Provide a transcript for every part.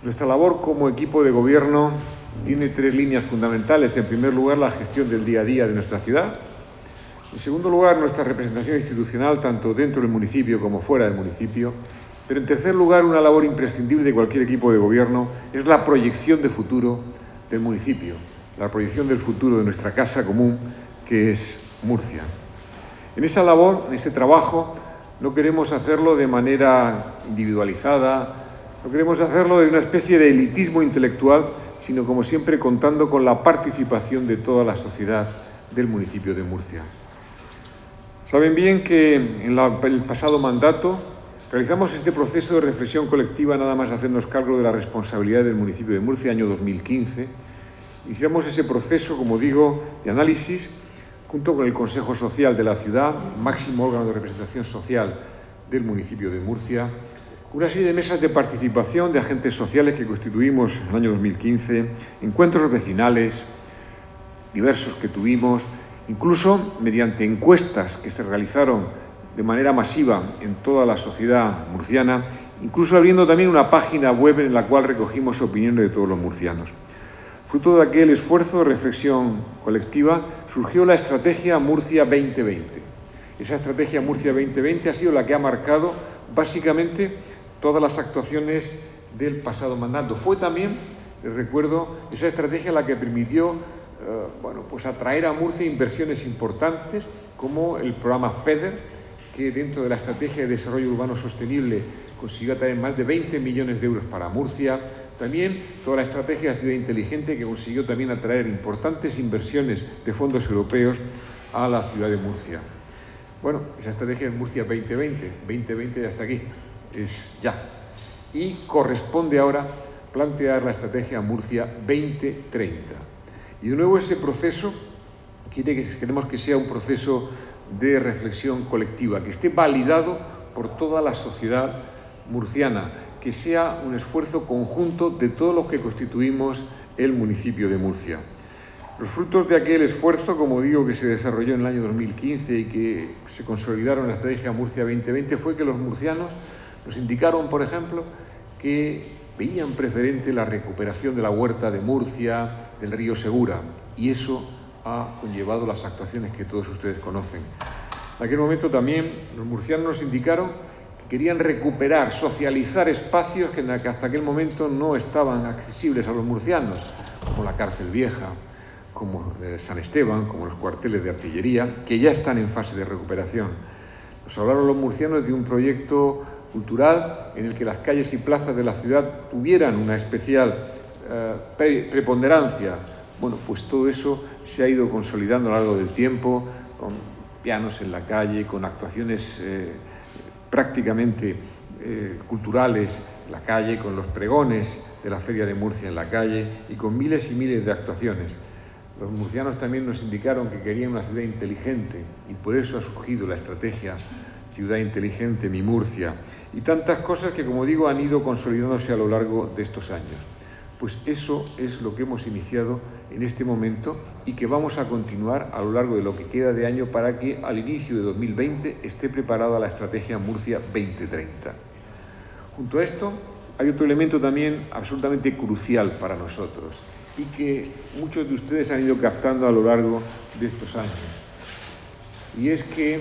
Nuestra labor como equipo de gobierno tiene tres líneas fundamentales. En primer lugar, la gestión del día a día de nuestra ciudad. En segundo lugar, nuestra representación institucional, tanto dentro del municipio como fuera del municipio. Pero en tercer lugar, una labor imprescindible de cualquier equipo de gobierno es la proyección de futuro del municipio, la proyección del futuro de nuestra casa común, que es Murcia. En esa labor, en ese trabajo, no queremos hacerlo de manera individualizada, no queremos hacerlo de una especie de elitismo intelectual, sino, como siempre, contando con la participación de toda la sociedad del municipio de Murcia. Saben bien que en el pasado mandato realizamos este proceso de reflexión colectiva nada más hacernos cargo de la responsabilidad del municipio de Murcia, año 2015. Iniciamos ese proceso, como digo, de análisis, junto con el Consejo Social de la ciudad, máximo órgano de representación social del municipio de Murcia, una serie de mesas de participación de agentes sociales que constituimos en el año 2015, encuentros vecinales diversos que tuvimos, incluso mediante encuestas que se realizaron de manera masiva en toda la sociedad murciana, incluso abriendo también una página web en la cual recogimos opiniones de todos los murcianos. Fruto de aquel esfuerzo de reflexión colectiva surgió la Estrategia Murcia 2020. Esa Estrategia Murcia 2020 ha sido la que ha marcado básicamente todas las actuaciones del pasado mandato. Fue también, les recuerdo, esa estrategia la que permitió atraer a Murcia inversiones importantes, como el programa FEDER, que dentro de la Estrategia de Desarrollo Urbano Sostenible consiguió atraer más de 20 millones de euros para Murcia. También toda la Estrategia de Ciudad Inteligente, que consiguió también atraer importantes inversiones de fondos europeos a la ciudad de Murcia. Bueno, esa estrategia es Murcia 2020 ya está aquí, es ya. Y corresponde ahora plantear la estrategia Murcia 2030. Y de nuevo ese proceso queremos que sea un proceso de reflexión colectiva, que esté validado por toda la sociedad murciana, que sea un esfuerzo conjunto de todos los que constituimos el municipio de Murcia. Los frutos de aquel esfuerzo, como digo, que se desarrolló en el año 2015 y que se consolidaron en la estrategia Murcia 2020, fue que los murcianos nos indicaron, por ejemplo, que veían preferente la recuperación de la huerta de Murcia, del río Segura, y eso ha conllevado las actuaciones que todos ustedes conocen. En aquel momento también los murcianos nos indicaron que querían recuperar, socializar espacios que hasta aquel momento no estaban accesibles a los murcianos, como la Cárcel Vieja, como San Esteban, como los cuarteles de artillería, que ya están en fase de recuperación. Nos hablaron los murcianos de un proyecto cultural en el que las calles y plazas de la ciudad tuvieran una especial preponderancia. Bueno, pues todo eso se ha ido consolidando a lo largo del tiempo, con pianos en la calle, con actuaciones prácticamente culturales en la calle, con los pregones de la Feria de Murcia en la calle y con miles y miles de actuaciones. Los murcianos también nos indicaron que querían una ciudad inteligente y por eso ha surgido la estrategia Ciudad Inteligente, Mi Murcia, y tantas cosas que, como digo, han ido consolidándose a lo largo de estos años. Pues eso es lo que hemos iniciado en este momento y que vamos a continuar a lo largo de lo que queda de año para que al inicio de 2020 esté preparada la estrategia Murcia 2030. Junto a esto, hay otro elemento también absolutamente crucial para nosotros y que muchos de ustedes han ido captando a lo largo de estos años. Y es que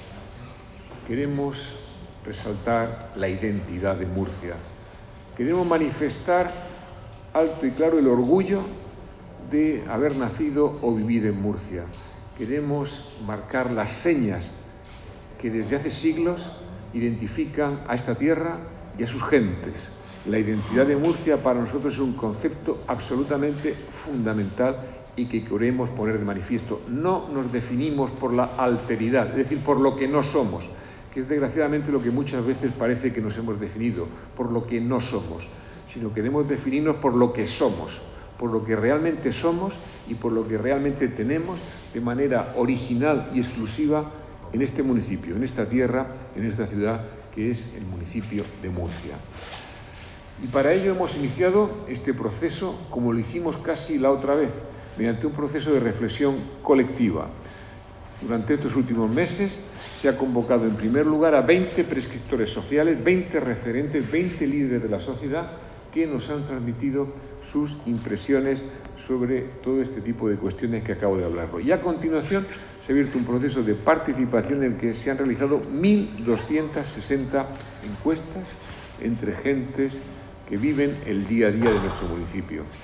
queremos resaltar la identidad de Murcia. Queremos manifestar alto y claro el orgullo de haber nacido o vivir en Murcia. Queremos marcar las señas que desde hace siglos identifican a esta tierra y a sus gentes. La identidad de Murcia para nosotros es un concepto absolutamente fundamental y que queremos poner de manifiesto. No nos definimos por la alteridad, es decir, por lo que no somos, que es desgraciadamente lo que muchas veces parece que nos hemos definido, por lo que no somos, sino queremos definirnos por lo que somos, por lo que realmente somos y por lo que realmente tenemos de manera original y exclusiva en este municipio, en esta tierra, en esta ciudad, que es el municipio de Murcia. Y para ello hemos iniciado este proceso, como lo hicimos casi la otra vez, mediante un proceso de reflexión colectiva. Durante estos últimos meses se ha convocado en primer lugar a 20 prescriptores sociales, 20 referentes, 20 líderes de la sociedad que nos han transmitido sus impresiones sobre todo este tipo de cuestiones que acabo de hablar. Y a continuación se ha abierto un proceso de participación en el que se han realizado 1.260 encuestas entre gentes que viven el día a día de nuestro municipio.